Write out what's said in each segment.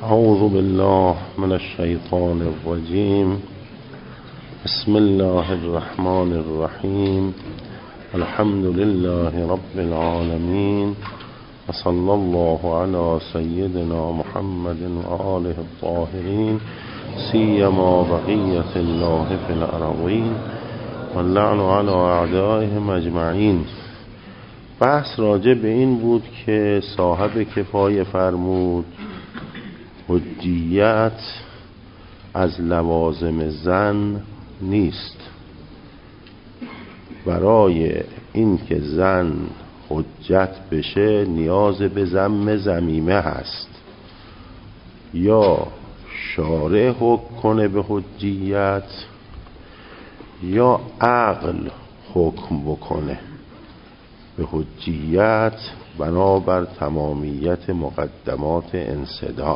اعوذ بالله من الشیطان الرجیم. بسم الله الرحمن الرحیم. الحمد لله رب العالمین و صلی الله علی سیدنا محمد و آله الطاهرین سیما بقیة الله فی الارضین و اللعن علی اعدائهم اجمعین. بحث راجع به این بود که صاحب کفایه فرمود حجیت از لوازم زن نیست. برای این که زن حجت بشه نیاز به ضم ضمیمه هست، یا شارع حکم کنه به حجیت یا عقل حکم بکنه به حجیت بنابر تمامیت مقدمات انسداد.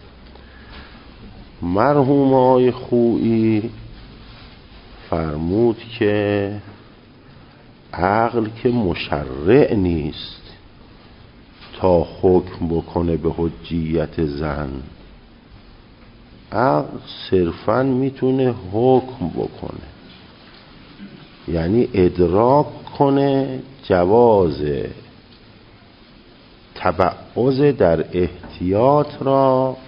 مرحوم آقای خویی فرمود که عقل که مشرع نیست تا حکم بکنه به حجیت زن، عقل صرفاً میتونه حکم بکنه، یعنی ادراک کنه جواز تبعض در احتیاط را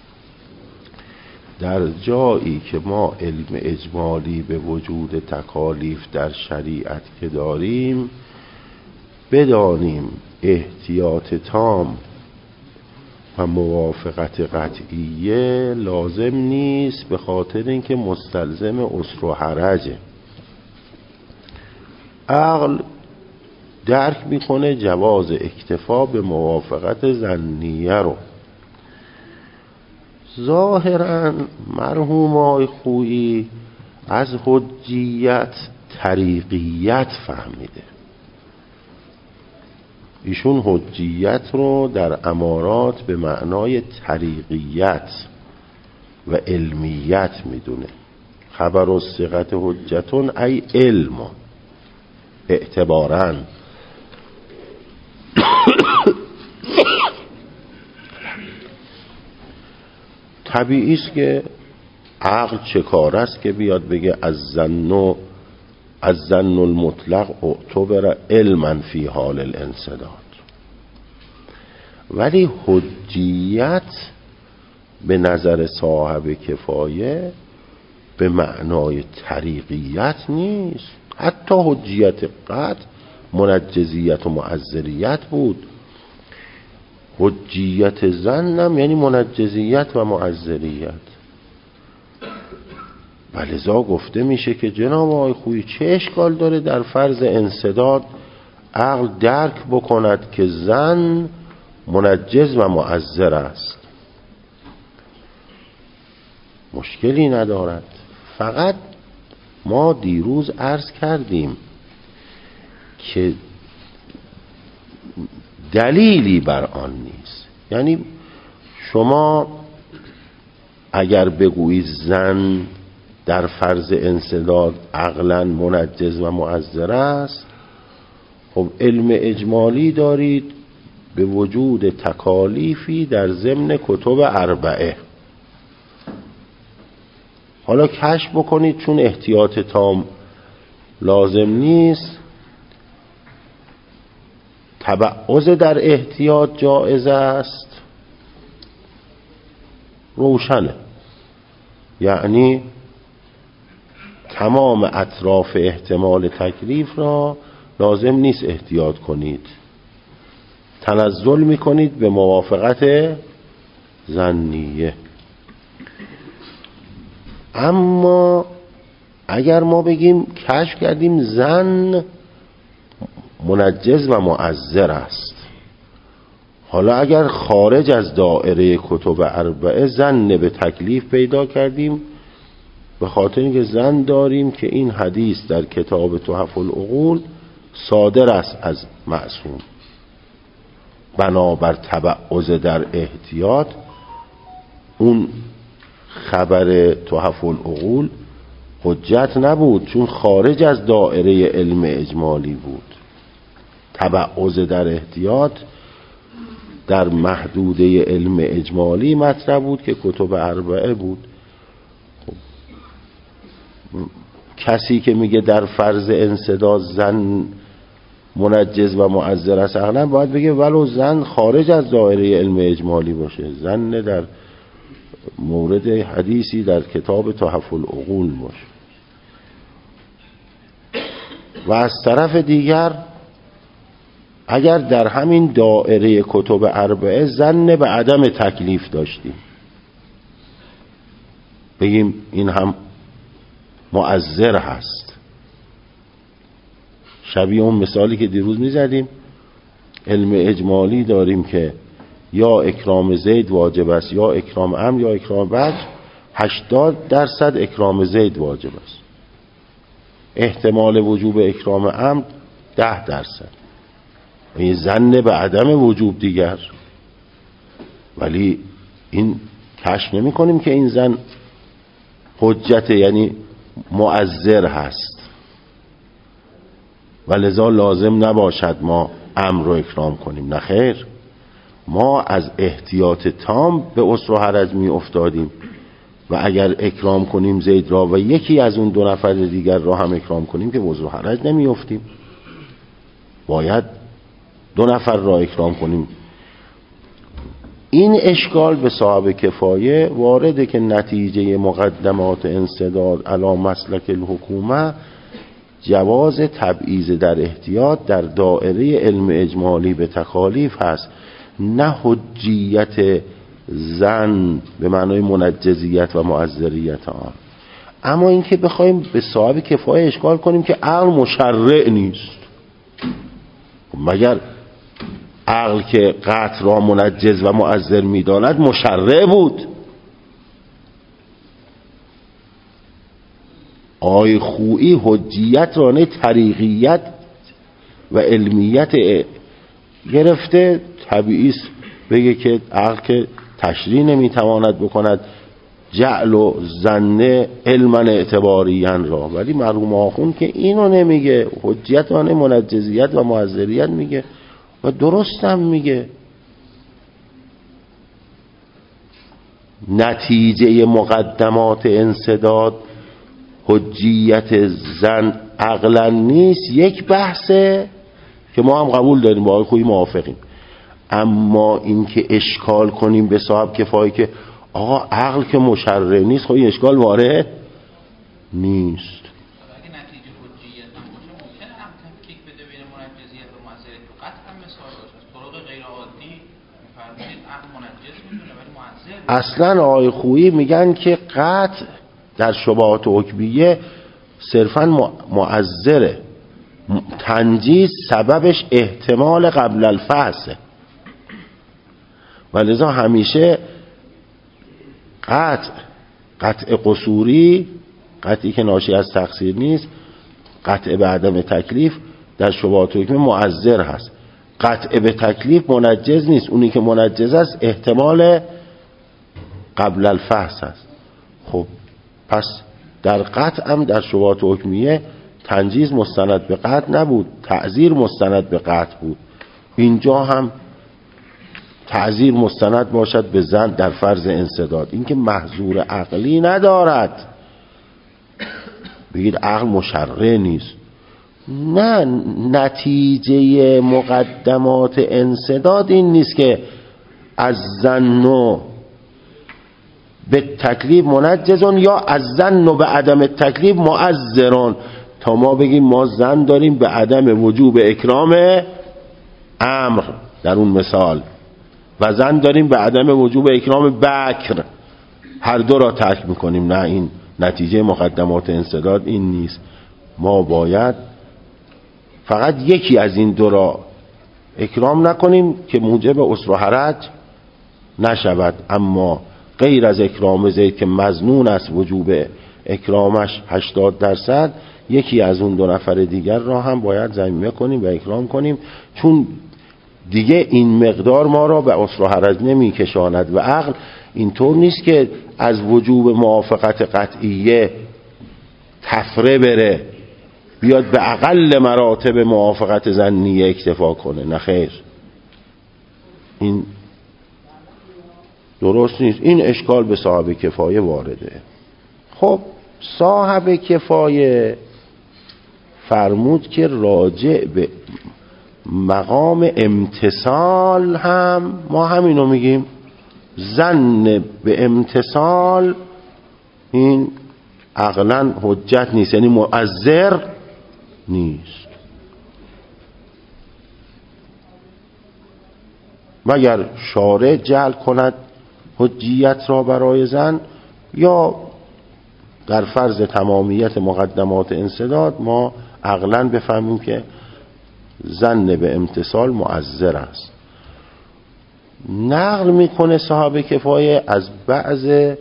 در جایی که ما علم اجمالی به وجود تکالیف در شریعت که داریم بدانیم احتیاط تام و موافقت قطعیه لازم نیست، به خاطر اینکه مستلزم عسر و حرجه. عقل درک میکنه جواز اکتفا به موافقت ظنیه رو. ظاهراً مرحوم آقای خویی از حجیت طریقیت فهمیده. ایشون حجیت رو در امارات به معنای طریقیت و علمیت میدونه. خبر الثقة حجتون ای علم اعتباراً. طبیعی است که عقل چه کار است که بیاد بگه از ظن المطلق اعتبر علما فی حال الانسداد، ولی حجیت به نظر صاحب کفایه به معنای طریقیت نیست. حتی حجیت قطع منجزیت و معذریت بود، حجیت زنم یعنی منجزیت و معذریت. ولذا گفته میشه که جناب آقای خویی چه اشکال داره در فرض انسداد عقل درک بکند که زن منجز و معذر است؟ مشکلی ندارد. فقط ما دیروز عرض کردیم که دلیلی بر آن نیست. یعنی شما اگر بگویید زن در فرض انسداد عقلا منجز و معذر است، خب علم اجمالی دارید به وجود تکالیفی در ضمن کتب اربعه. حالا کشف بکنید چون احتیاط تام لازم نیست، تبعض در احتیاط جائز است، روشنه. یعنی تمام اطراف احتمال تکلیف را لازم نیست احتیاط کنید، تنزل میکنید به موافقت ظنیه. اما اگر ما بگیم کشف کردیم زن منجز و معذر است، حالا اگر خارج از دائره کتب اربعه زن به تکلیف پیدا کردیم، به خاطر اینکه زن داریم که این حدیث در کتاب تحف العقول صادر است از معصوم، بنابر تبعض در احتیاط اون خبر تحف العقول حجت نبود، چون خارج از دائره علم اجمالی بود. تبعض در احتیاط در محدوده علم اجمالی مطرح بود که کتب اربعه بود. خب. کسی که میگه در فرض انسداد زن منجز و معذر است عقلا، باید بگه ولو زن خارج از دایره علم اجمالی باشه، زن در مورد حدیثی در کتاب تحف العقول باشه. و از طرف دیگر اگر در همین دایره کتب اربعه زن به عدم تکلیف داشتیم، بگیم این هم معذر هست، شبیه اون مثالی که دیروز میزدیم، علم اجمالی داریم که یا اکرام زید واجب است یا اکرام عمرو یا اکرام بچ، 80% اکرام زید واجب است، احتمال وجوب اکرام عمرو 10%. این ظن به عدم وجوب دیگر، ولی این کشف نمی کنیم که این زن حجت یعنی معذر هست و لذا لازم نباشد ما امر رو اکرام کنیم. نه خیر، ما از احتیاط تام به عسر و حرج می افتادیم و اگر اکرام کنیم زید را و یکی از اون 2 نفر دیگر را هم اکرام کنیم که عسر و حرج نمی افتیم، باید 2 نفر را اکرام کنیم. این اشکال به صاحب کفایه وارده که نتیجه مقدمات انسداد علی مسلک الحکومه جواز تبعیض در احتیاط در دائره علم اجمالی به تکالیف هست، نه حجیت زن به معنای منجزیت و معذریت آن. اما اینکه بخوایم به صاحب کفایه اشکال کنیم که عقل مشرع نیست، مگر عقل که قطع را منجز و معذر می‌داند مشرع بود؟ آی خویی حجیت رانه طریقیت و علمیت گرفته، طبیعی است بگه که عقل که تشریع نمیتواند بکند جعل و ظن علما اعتباریا را، ولی مرحوم آخوند که اینو نمیگه، حجیت رانه منجزیت و معذریت میگه و درست هم میگه. نتیجه مقدمات انسداد حجیت زن عقلا نیست، یک بحثه که ما هم قبول داریم، با آقای خویی موافقیم. اما این که اشکال کنیم به صاحب کفایه که آقا عقل که مشرع نیست، خب این اشکال وارد نیست. اگه نتیجه حجیت هم باشه ممکنه هم تفکیک بده بین منجزیت و معذریت. تو قطع هم مثال باشه، از طرق غیر عادی می‌فرمایید عقل منجز می‌دونه ولی معذر. اصلا آقای خویی میگن که قطع در شبهات حکمیه صرفا معذره، تنجیز سببش احتمال قبل الفحصه و لذا همیشه قطع قصوری، قطعی که ناشی از تقصیر نیست، قطع به عدم تکلیف در شبهات حکمیه معذر هست، قطع به تکلیف منجز نیست، اونی که منجز است احتمال قبل الفحص هست. خب پس در قطع هم در شبهات حکمیه تنجیز مستند به قطع نبود، تعذیر مستند به قطع بود. اینجا هم تعذیر مستند باشد به زن در فرض انسداد، این که محظور عقلی ندارد. بگید عقل مشرع نیست، نه، نتیجه مقدمات انسداد این نیست که از زن به تکلیف منجزون یا از زن به عدم تکلیف معذرون، تا ما بگیم ما زن داریم به عدم وجوب اکرام امر در اون مثال و زن داریم به عدم وجوب اکرام بکر، هر دو را ترک میکنیم. نه، این نتیجه مقدمات انسداد این نیست. ما باید فقط یکی از این دو را اکرام نکنیم که موجب عسر و حرج نشود، اما غیر از اکرام زید که مظنون است وجوب اکرامش 80%، یکی از اون 2 نفر دیگر را هم باید ضمیمه کنیم و اکرام کنیم، چون دیگه این مقدار ما را به عسر و حرج نمی کشاند و عقل اینطور نیست که از وجوب موافقت قطعیه تفره بره بیاد به اقل مراتب موافقت ظنیه اکتفا کنه. نه خیر، این درست نیست. این اشکال به صاحب کفایه وارده. خب صاحب کفایه فرمود که راجع به مقام امتثال هم ما همینو میگیم، ظن به امتثال این عقلا حجت نیست، یعنی مؤثر نیست، مگر شارع جعل کند حجیت را برای زن، یا در فرض تمامیت مقدمات انسداد ما عقلا بفهمیم که ظن به امتثال مؤثر است. نقل میکنه صاحب کفایه از بعض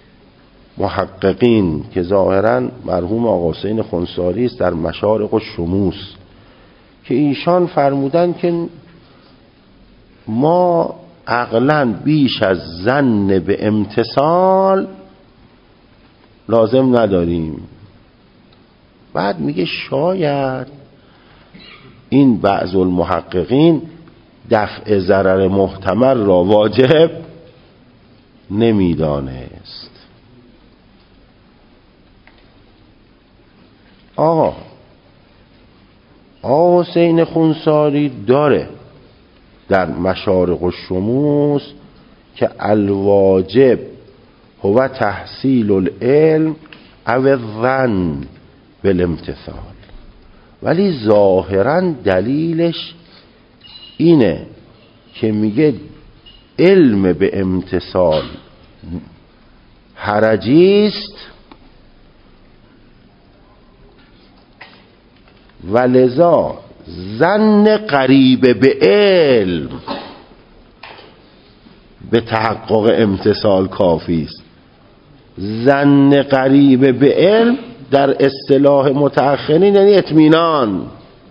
محققین که ظاهرا مرحوم آقا حسین خنثاری است در مشارق الشموس، که ایشان فرمودن که ما عقلا بیش از ظن به امتثال لازم نداریم. بعد میگه شاید این بعض المحققین دفع ضرر محتمل را واجب نمیدانست. آقا حسین خنثاری داره در مشارق الشموس که الواجب هو تحصیل العلم او الظن بالامتثال، ولی ظاهرا دلیلش اینه که میگه علم به امتثال حرجیست و لذا ظن قریب به علم به تحقق امتثال کافی است. ظن قریب به علم در اصطلاح متأخرین یعنی اطمینان.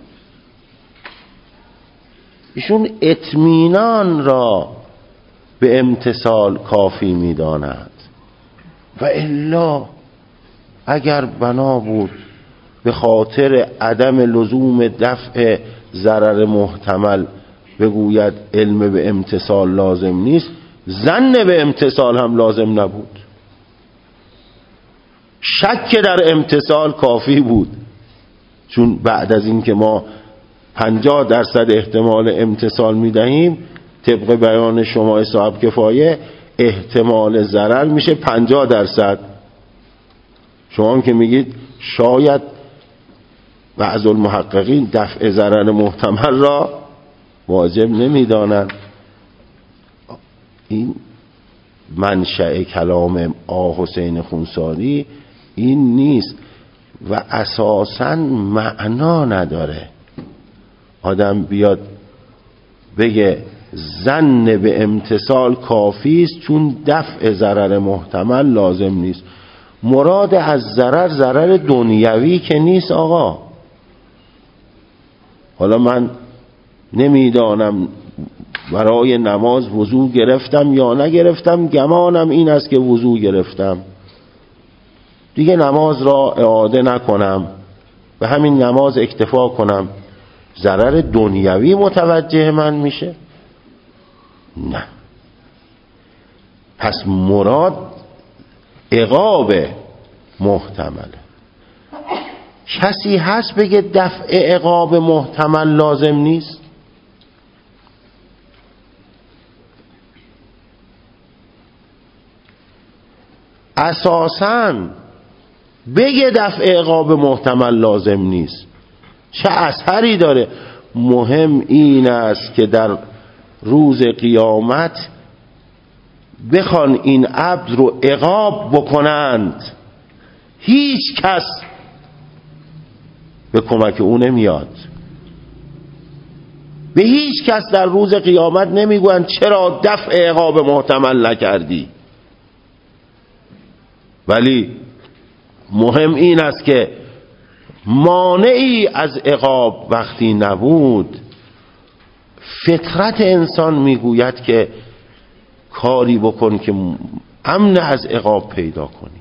ایشون اطمینان را به امتثال کافی می‌داند و الا اگر بنا بود به خاطر عدم لزوم دفع ضرر محتمل بگوید علم به امتثال لازم نیست، ظن به امتثال هم لازم نبود. شک در امتثال کافی بود، چون بعد از این که ما 50% احتمال امتثال میدهیم طبق بیان شما صاحب کفایه احتمال ضرر میشه 50%. شما هم که میگید شاید بعض المحققین دفع ضرر محتمل را واجب نمیدانند. این منشأ کلام آقا حسین خنثاری این نیست و اساساً معنا نداره آدم بیاد بگه ظن به امتثال کافی است چون دفع ضرر محتمل لازم نیست. مراد از ضرر دنیوی که نیست آقا. حالا من نمیدانم برای نماز وضو گرفتم یا نگرفتم، گمانم این است که وضو گرفتم، دیگه نماز را اعاده نکنم، به همین نماز اکتفا کنم، ضرر دنیوی متوجه من میشه؟ نه. پس مراد عقاب محتمله. کسی هست بگه دفع عقاب محتمل لازم نیست؟ اساساً بگه دفع عقاب محتمل لازم نیست چه اثری داره؟ مهم این است که در روز قیامت بخوان این عبد رو عقاب بکنند، هیچ کس به کمک او نمیاد، به هیچ کس در روز قیامت نمیگویند چرا دفع عقاب محتمل نکردی. ولی مهم این است که مانعی از عقاب وقتی نبود، فطرت انسان میگوید که کاری بکن که امن از عقاب پیدا کنی.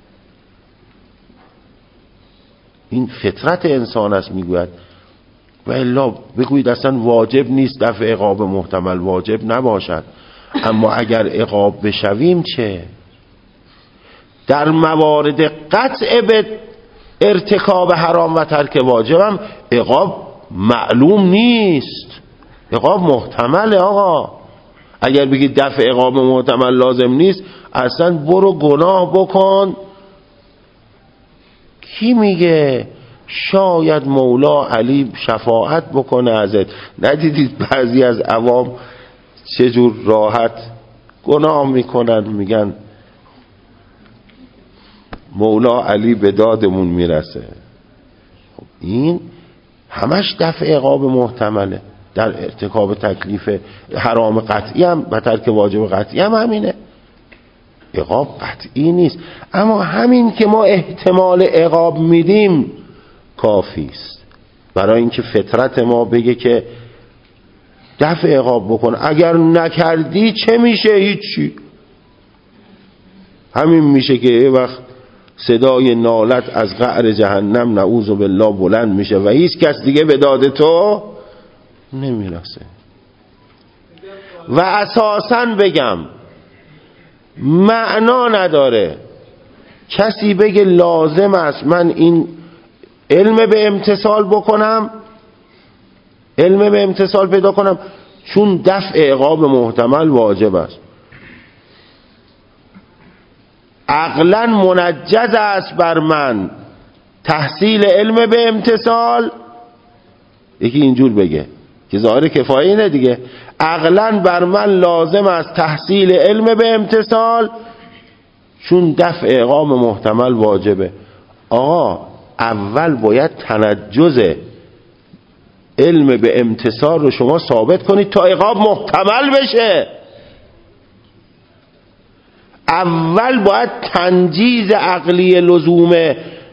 این فطرت انسان است میگوید، و الا بگوید اصلا واجب نیست دفع عقاب محتمل، واجب نباشد. اما اگر عقاب بشویم چه؟ در موارد قطع به ارتکاب حرام و ترک واجبم عقاب معلوم نیست، عقاب محتمله. آقا اگر بگید دفع عقاب محتمل لازم نیست، اصلا برو گناه بکن. کی میگه؟ شاید مولا علی شفاعت بکنه ازت. ندیدید بعضی از عوام چجور راحت گناه میکنن، میگن مولا علی به دادمون میرسه. خب این همش دفع عقاب محتمله. در ارتکاب تکلیف حرام قطعی هم و ترک واجب قطعی هم همینه، عقاب قطعی نیست. اما همین که ما احتمال عقاب میدیم کافی است برای اینکه فطرت ما بگه که دفع عقاب بکن، اگر نکردی چه میشه؟ هیچی. همین میشه که یه وقت صدای نالت از قعر جهنم نعوذ بالله بلند میشه و هیچ کس دیگه به داد تو نمیرسه. و اساساً بگم معنا نداره کسی بگه لازم است من این علم به امتثال بکنم، علم به امتثال پیدا کنم، چون دفع عقاب محتمل واجب است. عقلاً منجز است بر من تحصیل علم به امتثال. یکی اینجور بگه که ظاهر کفایه اینه دیگه، عقلاً بر من لازم است تحصیل علم به امتثال چون دفع عقاب محتمل واجبه. آقا اول باید تنجز علم به امتثال رو شما ثابت کنید تا عقاب محتمل بشه. اول باید تنجیز عقلی لزوم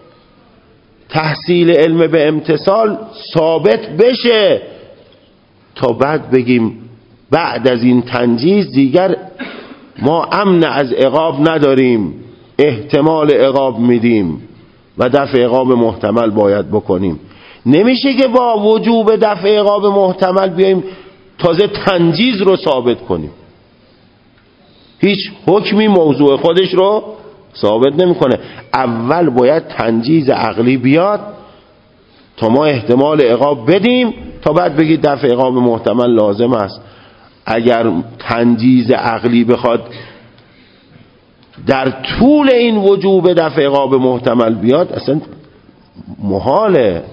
تحصیل علم به امتثال ثابت بشه تا بعد بگیم بعد از این تنجیز دیگر ما امن از عقاب نداریم، احتمال عقاب میدیم و دفع عقاب محتمل باید بکنیم. نمیشه که با وجوب دفع عقاب محتمل بیاییم تازه تنجیز رو ثابت کنیم. هیچ حکمی موضوع خودش رو ثابت نمیکنه. اول باید تنجیز عقلی بیاد تا ما احتمال عقاب بدیم تا بعد بگید دفع عقاب محتمل لازم است. اگر تنجیز عقلی بخواد در طول این وجوب دفع عقاب محتمل بیاد اصلا محاله،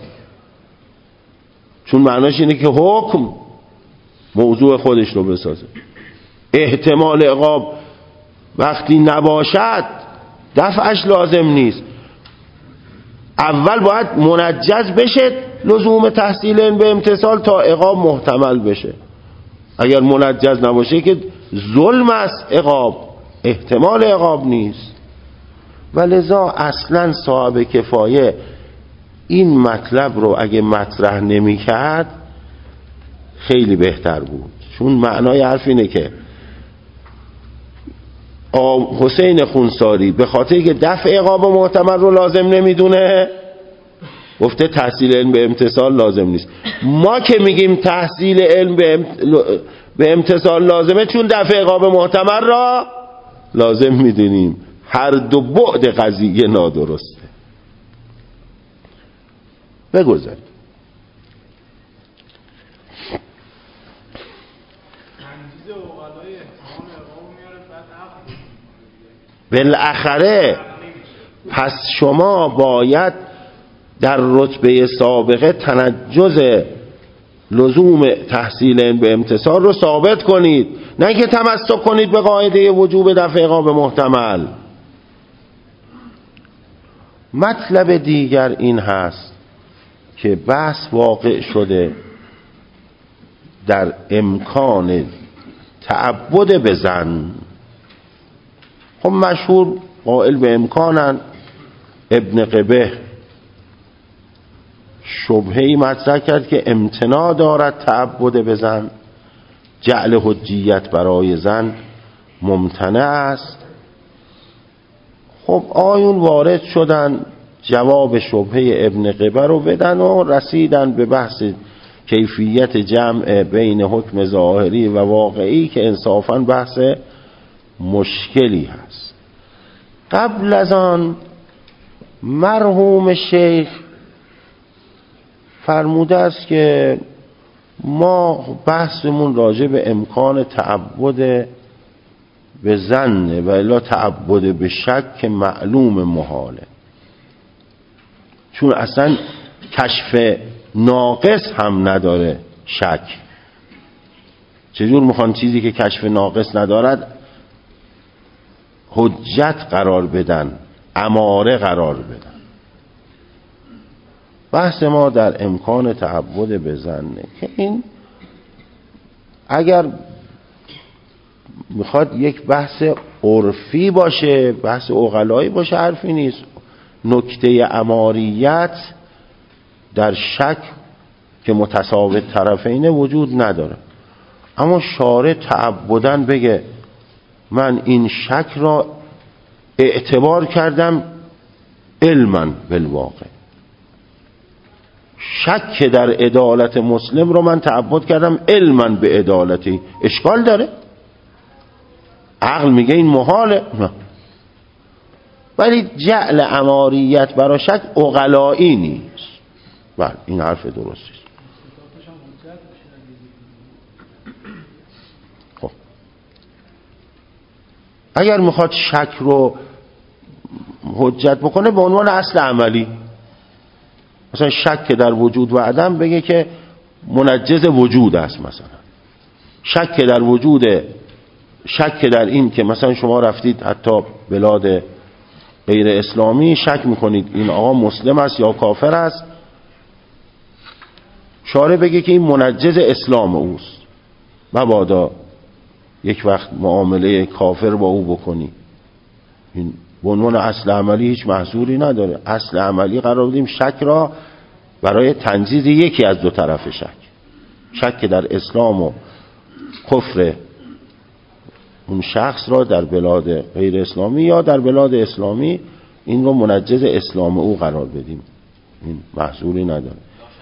چون معناش اینه که حکم موضوع خودش رو بسازه. احتمال عقاب وقتی نباشد دفعش لازم نیست. اول باید منجز بشه لزوم تحصیل علم به امتثال تا عقاب محتمل بشه. اگر منجز نباشه که ظلم است عقاب، احتمال عقاب نیست. ولذا اصلا صاحب کفایه این مطلب رو اگه مطرح نمی کرد خیلی بهتر بود، چون معنای حرف اینه که حسین خونساری به خاطر که دفع عقاب محتمل رو لازم نمیدونه گفته تحصیل علم به امتثال لازم نیست. ما که میگیم تحصیل علم به امتثال لازمه چون دفع عقاب محتمل را لازم میدونیم. هر دو بعد قضیه نادرسته. بگذاریم. بالاخره پس شما باید در رتبه سابقه تنجز لزوم تحصیل علم به امتثال رو ثابت کنید، نه که تمسک کنید به قاعده وجوب دفع عقاب محتمل. مطلب دیگر این هست که بحث واقع شده در امکان تعبد به زن. خب مشهور قائل به امکانن. ابن قبه شبهه‌ای مطرح کرد که امتناع دارد تعبد به زن، جعل حجیت برای زن ممتنع است. خب آیون وارد شدن جواب شبهه ابن قبه رو بدن و رسیدن به بحث کیفیت جمع بین حکم ظاهری و واقعی که انصافاً بحث مشکلی هست. قبل از آن مرحوم شیخ فرموده است که ما بحثمون راجع به امکان تعبد به ظن و الا تعبد به شک معلوم محاله، چون اصلا کشف ناقص هم نداره شک. چجور میخوان چیزی که کشف ناقص ندارد حجت قرار بدن، اماره قرار بدن؟ بحث ما در امکان تعبد به ظنه که این اگر میخواد یک بحث عرفی باشه، بحث عقلایی باشه، حرفی نیست. نکته اماریت در شک که متساوی طرفینه وجود نداره، اما شارع تعبداً بگه من این شک را اعتبار کردم علما بالواقع، شک در عدالت مسلم رو من تعبد کردم علما به عدالتی. اشکال داره؟ عقل میگه این محاله، نه. ولی جعل اماریت برای شک عقلایی نیست. بله این حرف درستی است. خب اگر میخواد شک رو حجت بکنه به عنوان اصل عملی، مثلا شک در وجود و عدم بگه که منجز وجود است، مثلا شک در وجود، شک در این که مثلا شما رفتید حتی بلاد غیر اسلامی شک میکنید این آقا مسلم است یا کافر است، شارع بگه که این منجز اسلام اوست، مبادا یک وقت معامله کافر با او بکنی. این به عنوان اصل عملی هیچ محظوری نداره. اصل عملی قرار بدیم شک را برای تنجیز یکی از دو طرف شک در اسلام و کفر اون شخص را در بلاد غیر اسلامی یا در بلاد اسلامی این رو منجز اسلام او قرار بدیم، این محظوری نداره.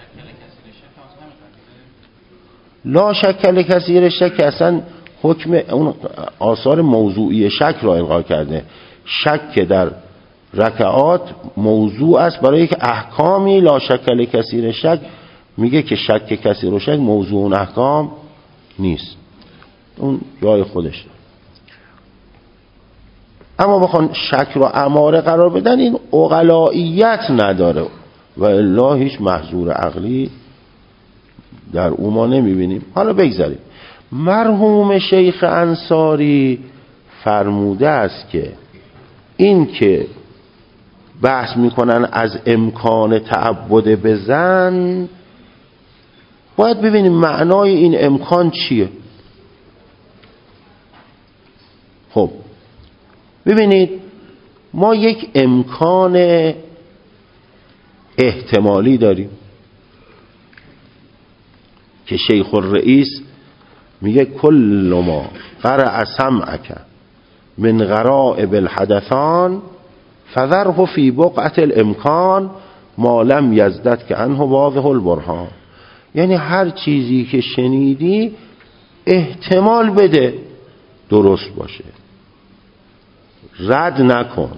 لا شک لکثیر شک اصلا حکم اون آثار موضوعی شک را الغا کرده. شک در رکعات موضوع است برای یک احکامی. لا شک لکثیر شک میگه که شک کثیر و شک موضوع اون احکام نیست، اون جای خودش داره. اما بخوان شک رو اماره قرار بدن این عقلاییت نداره و الا هیچ محظور عقلی در او ما نمیبینیم. حالا بگذاریم. مرحوم شیخ انصاری فرموده است که این که بحث میکنن از امکان تعبد به ظن، باید ببینیم معنای این امکان چیه. خب ببینید ما یک امکان احتمالی داریم که شیخ الرئیس میگه کل ما قرع سمعک من غرائب الحدثان فذره فی بقعة الامکان ما لم یزدد که عنه واضح البرهان. یعنی هر چیزی که شنیدی احتمال بده درست باشه، رد نکن.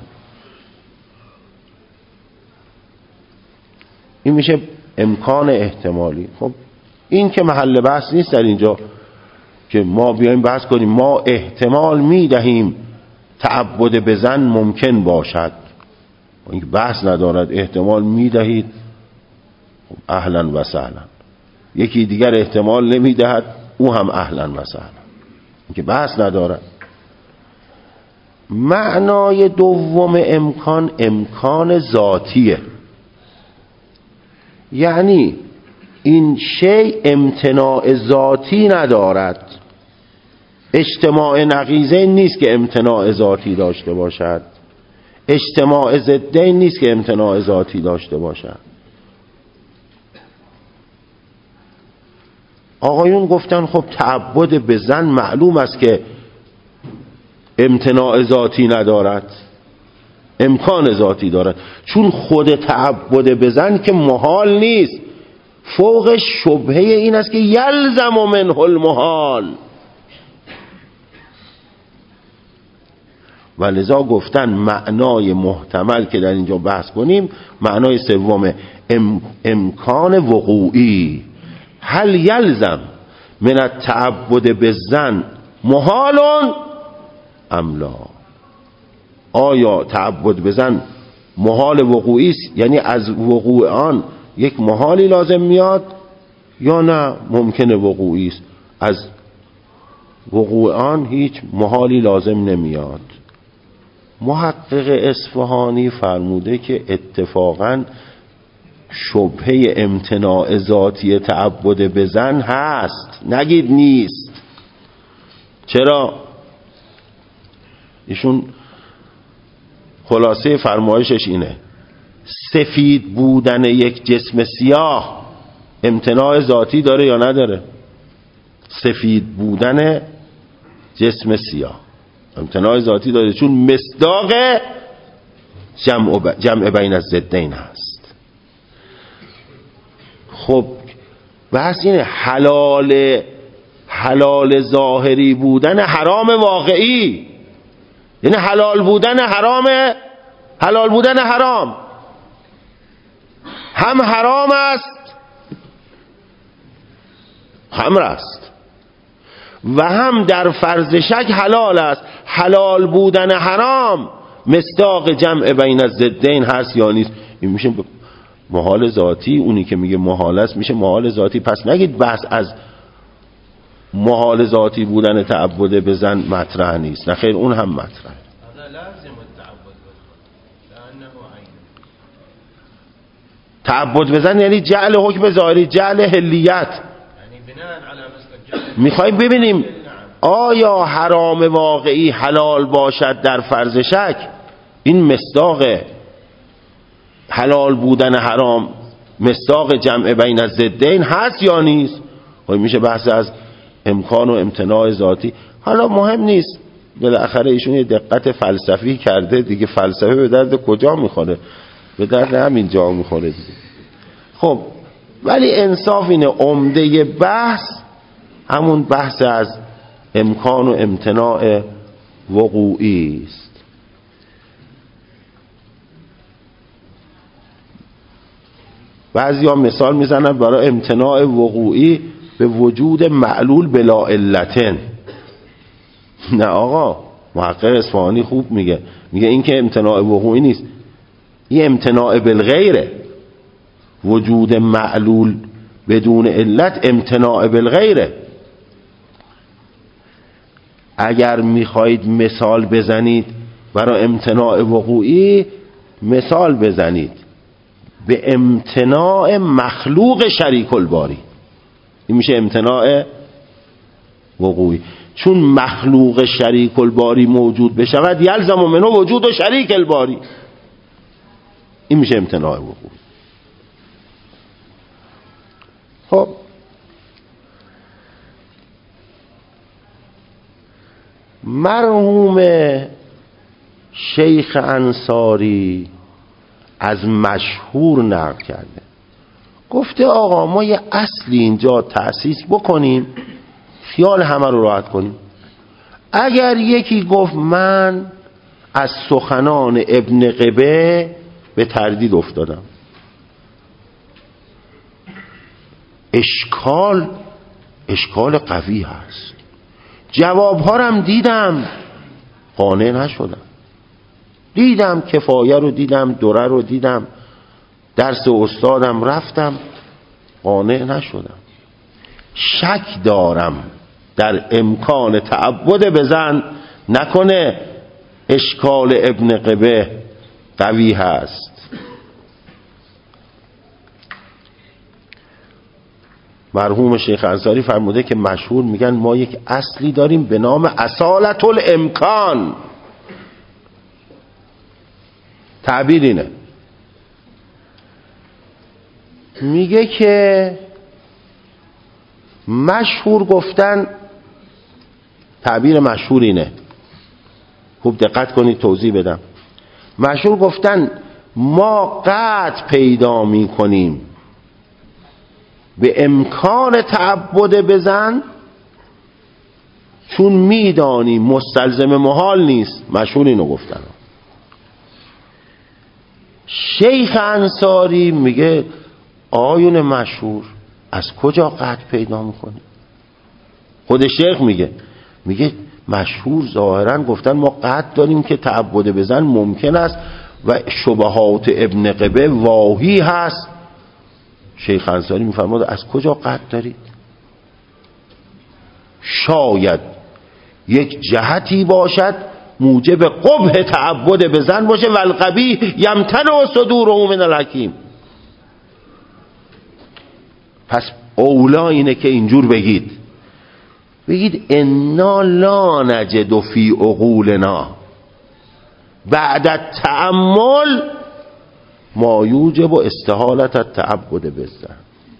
این میشه امکان احتمالی. خب این که محل بحث نیست در اینجا که ما بیایم بحث کنیم ما احتمال میدهیم تعبد به ظن ممکن باشد. این بحث ندارد، احتمال میدهید اهلا و سهلا. یکی دیگر احتمال نمیدهد او هم اهلا و سهلا، این که بحث ندارد. معنای دوم امکان، امکان ذاتیه، یعنی این شی امتناع ذاتی ندارد. اجتماع نقیضین نیست که امتناع ذاتی داشته باشد، اجتماع ضدین نیست که امتناع ذاتی داشته باشد. آقایون گفتن خب تعبد به ظن معلوم است که امتناع ذاتی ندارد، امکان ذاتی دارد، چون خود تعبد به ظن که محال نیست. فوق شبهه این است که یلزم منه المحال، و لذا گفتن معنای محتمل که در اینجا بحث کنیم معنای سوم امکان وقوعی. هل یلزم من التعبد بالظن محال ام لا؟ آیا تعبد بظن محال وقوعی است، یعنی از وقوع آن یک محالی لازم میاد، یا نه ممکنه وقوعی است، از وقوع آن هیچ محالی لازم نمیاد؟ محقق اصفهانی فرموده که اتفاقاً شبهه امتناع ذاتی تعبد بظن هست، نگید نیست. چرا؟ ایشون خلاصه فرمایشش اینه: سفید بودن یک جسم سیاه امتناع ذاتی داره یا نداره؟ سفید بودن جسم سیاه امتناع ذاتی داره، چون مصداق جمع بین الضدین هست. خب بحث اینه حلال ظاهری بودن حرام واقعی، یعنی حلال بودن حرام هم حرام است هم است، و هم در فرض شک حلال است. حلال بودن حرام مصداق جمع بین الضدین هست یا نیست؟ این میشه محال ذاتی. اونی که میگه محال است میشه محال ذاتی. پس نگید بحث از محال ذاتی بودن تعبد بظن مطرح نیست، نه خیر، اون هم مطرحه. تعبد بظن یعنی جعل حکم ظاهری، جعل حلیت. میخوایم ببینیم آیا حرام واقعی حلال باشد در فرض شک، این مصداق حلال بودن حرام مصداق جمع بین الضدین هست یا نیست؟ خب میشه بحث از امکان و امتناع ذاتی. حالا مهم نیست، بالاخره ایشون یه دقت فلسفی کرده دیگه. فلسفه به درد کجا میخوره؟ به درد همین جا میخوره دیگه. خب ولی انصاف اینه عمده بحث همون بحث از امکان و امتناع وقوعی است. بعضیا مثال میزنن برای امتناع وقوعی به وجود معلول بلا علتن. نه آقا، محقق اصفهانی خوب میگه این که امتناع وقوعی نیست، این امتناع بالغیره. وجود معلول بدون علت امتناع بالغیره. اگر میخواید مثال بزنید برای امتناع وقوعی، مثال بزنید به امتناع مخلوق شریک الباری. این میشه امتناع وقوعی. چون مخلوق شریک الباری موجود بشود یلزم منه وجود و شریک الباری. این میشه امتناع وقوعی. خب مرحوم شیخ انصاری از مشهور نقل کرده، گفته آقا ما یه اصلی اینجا تأسیس بکنیم خیال همه رو راحت کنیم. اگر یکی گفت من از سخنان ابن قبه به تردید افتادم، اشکال قوی هست، جوابها رو هم دیدم قانع نشدم، دیدم کفایه رو دیدم، دوره رو دیدم، درس استادم رفتم، قانع نشدم. شک دارم در امکان تعبد بظن، نکنه اشکال ابن قبه قوی هست. مرحوم شیخ انصاری فرموده که مشهور میگن ما یک اصلی داریم به نام اصالت الامکان. تعبیر اینه، میگه که مشهور گفتن، تعبیر مشهور اینه، خوب دقت کنید توضیح بدم. مشهور گفتن ما قطع پیدا میکنیم به امکان تعبد بزن، چون میدانی مستلزم محال نیست. مشهور اینو گفتن. شیخ انصاری میگه آیون مشهور از کجا قطع پیدا میکنی؟ خود شیخ میگه مشهور ظاهرا گفتن ما قطع داریم که تعبد بزن ممکن است و شبهات ابن قبه واهی هست. شیخ انصاری میفرماد از کجا قطع دارید؟ شاید یک جهتی باشد موجب قبح تعبد بزن باشه و القبیح یمتنع صدوره من الحکیم. پس اولا اینه که اینجور بگید انا لا نجد فی عقولنا بعد التأمل ما یوجب استحالت التعبد بزن.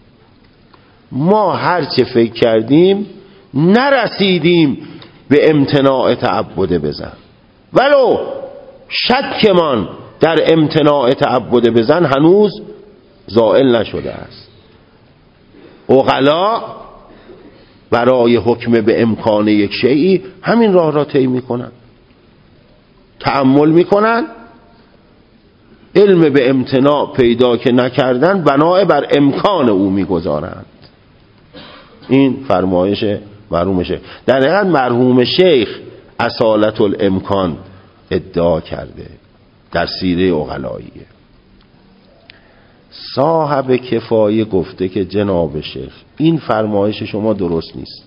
ما هرچه فکر کردیم نرسیدیم به امتناع تعبد بزن، ولو شکمان در امتناع تعبد بزن هنوز زائل نشده است. عقلا برای حکم به امکان یک شیئی همین راه را طی میکنن، تأمل میکنن، علم به امتناع پیدا که نکردن بنای بر امکان او میگذارند. این فرمایش مرحوم شیخ. در حقیقت مرحوم شیخ اصالت الامکان ادعا کرده در سیره عقلاییه. صاحب کفایه گفته که جناب شیخ این فرمایش شما درست نیست.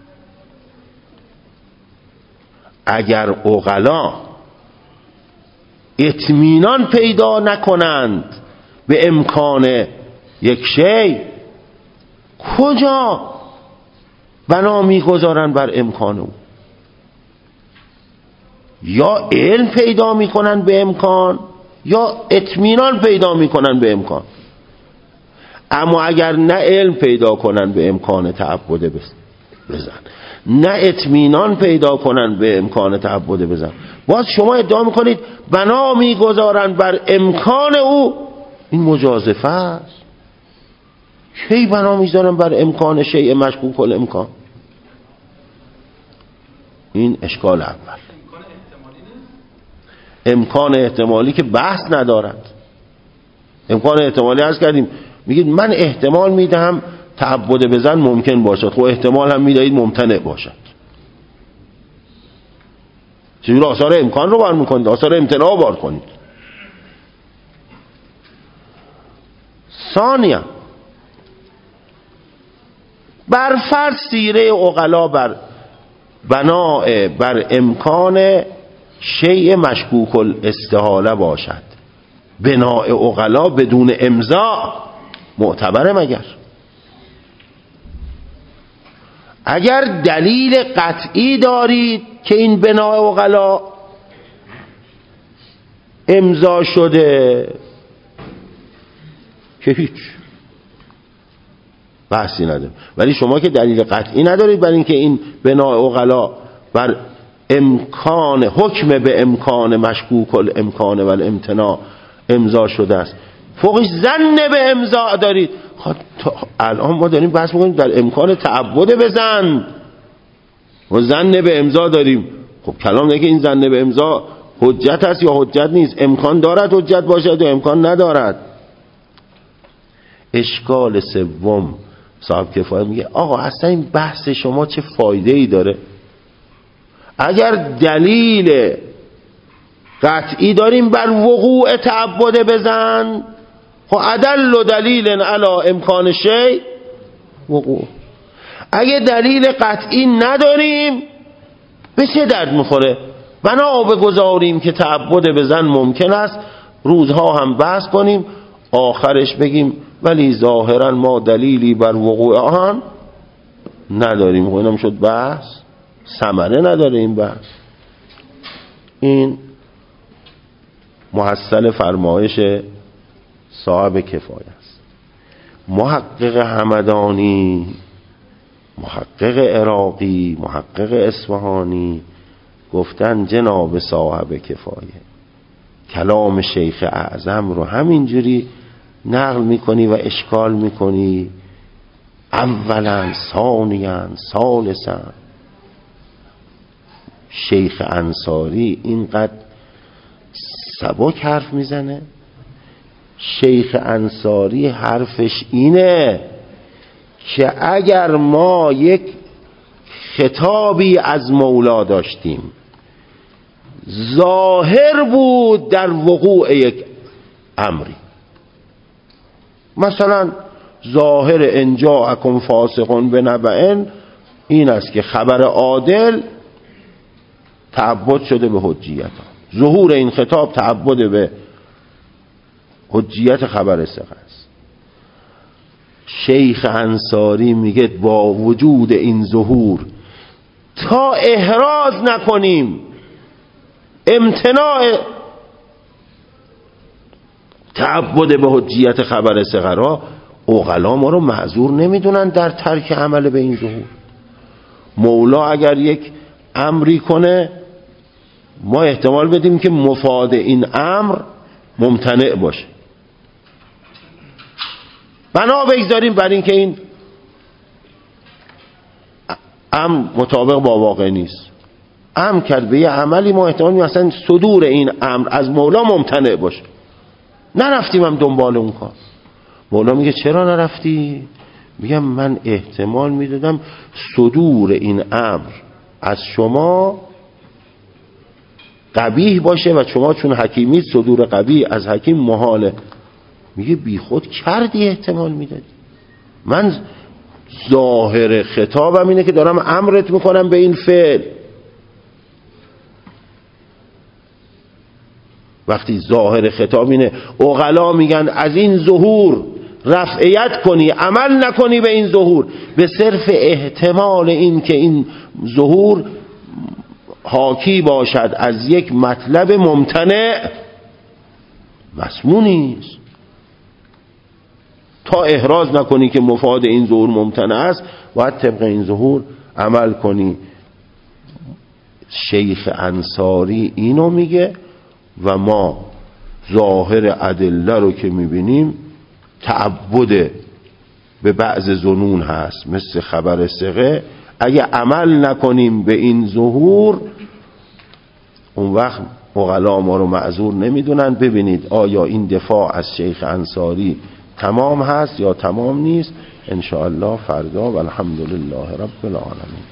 اگر عقلا اطمینان پیدا نکنند به امکان یک شی، کجا بنا میگذارن بر امکان او؟ یا علم پیدا میکنن به امکان یا اطمینان پیدا میکنن به امکان. اما اگر نه علم پیدا کنن به امکان تعبد بزن، نه اطمینان پیدا کنن به امکان تعبد بزن، باز شما ادعا میکنید بنا میگذارن بر امکان او. این مجازفه است. کی بنا میذارن بر امکان شیء مشکوک الامکان؟ این اشکال اول. امکان احتمالی که بحث ندارد. امکان احتمالی عرض کردیم، میگید من احتمال میدهم تعبد بزن ممکن باشد، خب احتمال هم میدهید ممتنع باشد. چجور آثار امکان رو بار میکنید؟ آثار امتناع بار کنید. ثانیا بر فرض سیره عقلا بر بناء بر امکان شیء مشکوک الاستحاله باشد، بناء عقلا بدون امضا معتبره مگر؟ اگر دلیل قطعی دارید که این بناء عقلا امضا شده که هیچ بحثی نداره. ولی شما که دلیل قطعی ندارید بر اینکه این بناء عقلا بر امکان حکم به امکان مشکوک الامکان و الامتناع امضا شده است، فوقش ظن به امضا دارید. خب الان ما داریم بحث میکنیم در امکان تعبد بزن و ظن به امضا داریم. خب کلام نه که این ظن به امضا حجت است یا حجت نیست، امکان دارد حجت باشد یا امکان ندارد. اشکال سوم صاحب کفایه میگه آقا اصلا این بحث شما چه فایده ای داره؟ اگر دلیل قطعی داریم بر وقوع تعبد بزن، خب ادل و دلیل علی امکان شی وقوع. اگه دلیل قطعی نداریم به چه درد میخوره بنا بگذاریم که تعبد بزن ممکن است، روزها هم بحث کنیم، آخرش بگیم ولی ظاهرا ما دلیلی بر وقوع آن نداریم. خب اینم شد بحث، ثمره نداره این بحث. این محصل فرمایش صاحب کفایه است. محقق همدانی، محقق عراقی، محقق اصفهانی گفتن جناب صاحب کفایه کلام شیخ اعظم رو همینجوری نقل میکنی و اشکال میکنی اولا ثانیا ثالثا. شیخ انصاری اینقدر سبک حرف میزنه. شیخ انصاری حرفش اینه که اگر ما یک خطابی از مولا داشتیم ظاهر بود در وقوع یک امری، مثلا ظاهر ان جاءکم فاسق بنبأ این است که خبر عادل تعبد شده به حجیت، ظهور این خطاب تعبد به حجیت خبر ثقه است. شیخ انصاری میگه با وجود این ظهور تا احراز نکنیم امتناع تعبد به حجیت خبر ثقه را، عقلا ما رو معذور نمیدونن در ترک عمل به این ظهور. مولا اگر یک امری کنه ما احتمال بدیم که مفاد این امر ممتنع باشه، بنا بگذاریم بر این که این امر مطابق با واقع نیست، امر کرد به یه عملی، ما احتمال میدیم اصلا صدور این امر از مولا ممتنع باشه، نرفتیم هم دنبال اون کار. مولا میگه چرا نرفتی؟ میگم من احتمال میدادم صدور این امر از شما قبیح باشه و شما چون حکیمید صدور قبیح از حکیم محاله. میگه بی خود کردی احتمال میدادی. من ظاهر خطابم اینه که دارم امرت میکنم به این فعل. وقتی ظاهر خطاب اینه عقلا میگن از این ظهور رفعیت کنی، عمل نکنی به این ظهور، به صرف احتمال این که این ظهور حاکی باشد از یک مطلب ممتنع، مسمونی است. تا احراز نکنی که مفاد این ظهور ممتنع است باید طبق این ظهور عمل کنی. شیخ انصاری اینو میگه و ما ظاهر ادله رو که میبینیم تعبد به بعض ظنون هست مثل خبر ثقه. اگه عمل نکنیم به این ظهور اون وقت عقلا ما رو معذور نمیدونن. ببینید آیا این دفاع از شیخ انصاری تمام هست یا تمام نیست. ان شاء الله فردا. و الحمدلله رب العالمین.